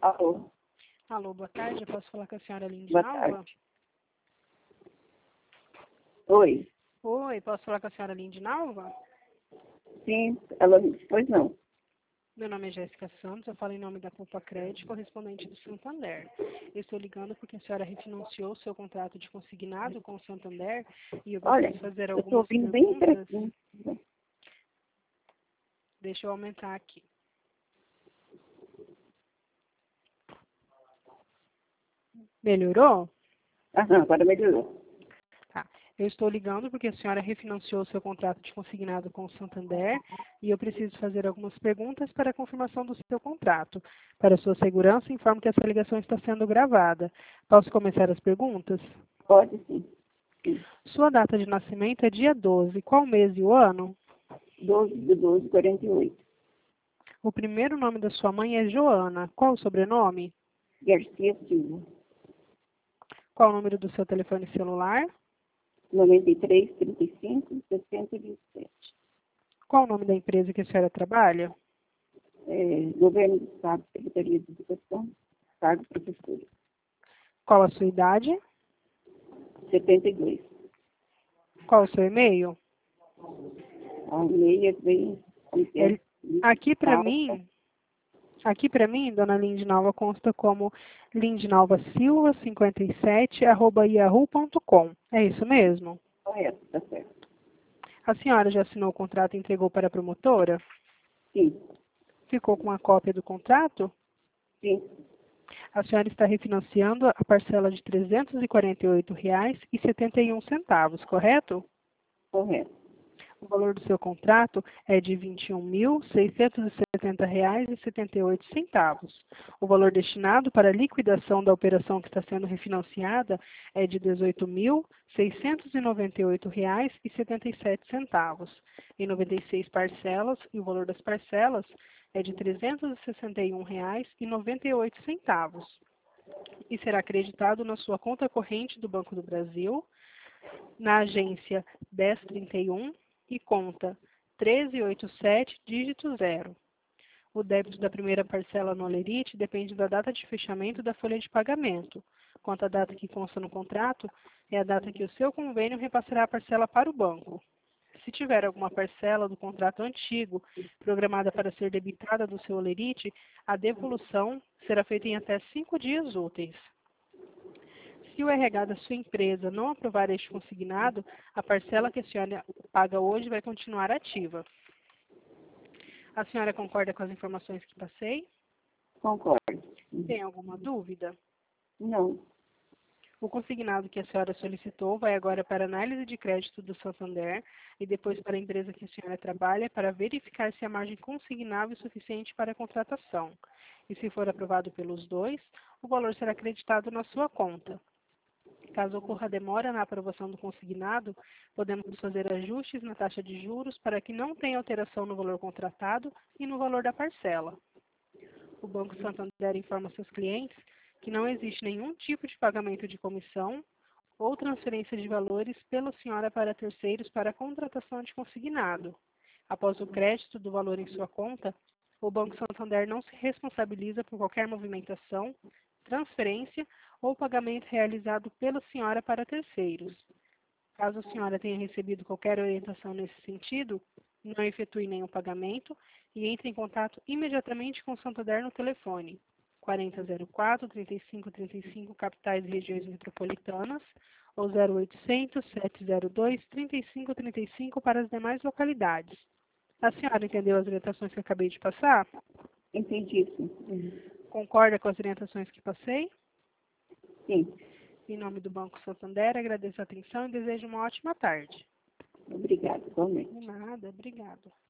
Alô, Alô, boa tarde. Eu posso falar com a senhora boa Lindinalva? tarde. Oi, Oi, posso falar com a senhora Lindinalva? sim, pois não. Meu nome é Jéssica Santos, eu falo em nome da Poupa Crédito, correspondente do Santander. Eu estou ligando porque a senhora refinanciou seu contrato de consignado com o Santander e eu Olha, preciso fazer eu estou algumas ouvindo bem perguntas. direitinho. Deixa eu aumentar aqui. Melhorou? Aham, agora melhorou. Tá. Eu estou ligando porque a senhora refinanciou seu contrato de consignado com o Santander e eu preciso fazer algumas perguntas para a confirmação do seu contrato. Para sua segurança, informo que essa ligação está sendo gravada. Posso começar as perguntas? Pode sim. Sim. Sua data de nascimento é dia 12. Qual mês e o ano? 12/12/48. O primeiro nome da sua mãe é Joana. Qual o sobrenome? Garcia Silva. Qual o número do seu telefone celular? 93 35 60 27. Qual o nome da empresa que a senhora trabalha? Governo do Estado, Secretaria de Educação, cargo professora. Qual a sua idade? 72. Qual o seu e-mail? A meia vem Ele- Aqui para falta. mim, dona Lindinalva, consta como lindinalva57@yahoo.com. É isso mesmo? Correto, tá certo. A senhora já assinou o contrato e entregou para a promotora? Sim, Ficou com a cópia do contrato? sim, A senhora está refinanciando a parcela de R$ 348,71, correto? correto. O valor do seu contrato é de R$ 21.670,78. O valor destinado para a liquidação da operação que está sendo refinanciada é de R$ 18.698,77. Em 96 parcelas, e o valor das parcelas é de R$ 361,98. E será acreditado na sua conta corrente do Banco do Brasil, na agência 1031 e conta 1387, dígito 0. O débito da primeira parcela no Olerite depende da data de fechamento da folha de pagamento. Quanto à data que consta no contrato, é a data que o seu convênio repassará a parcela para o banco. Se tiver alguma parcela do contrato antigo programada para ser debitada do seu Olerite, a devolução será feita em até 5 dias úteis. Se o RH da sua empresa não aprovar este consignado, a parcela que a senhora paga hoje vai continuar ativa. A senhora concorda com as informações que passei? Concordo. Tem alguma dúvida? Não, O consignado que a senhora solicitou vai agora para a análise de crédito do Santander e depois para a empresa que a senhora trabalha para verificar se a margem consignável é suficiente para a contratação. E se for aprovado pelos dois, o valor será acreditado na sua conta. Caso ocorra demora na aprovação do consignado, podemos fazer ajustes na taxa de juros para que não tenha alteração no valor contratado e no valor da parcela. O Banco Santander informa seus clientes que não existe nenhum tipo de pagamento de comissão ou transferência de valores pela senhora para terceiros para a contratação de consignado. Após o crédito do valor em sua conta, o Banco Santander não se responsabiliza por qualquer movimentação, transferência ou pagamento realizado pela senhora para terceiros. Caso a senhora tenha recebido qualquer orientação nesse sentido, não efetue nenhum pagamento e entre em contato imediatamente com o Santander no telefone 4004-3535, capitais e regiões metropolitanas, ou 0800-702-3535 para as demais localidades. A senhora entendeu as orientações que eu acabei de passar? entendi sim. Concorda com as orientações que passei? Sim, Em nome do Banco Santander, agradeço a atenção e desejo uma ótima tarde. obrigada, igualmente. De nada, obrigada.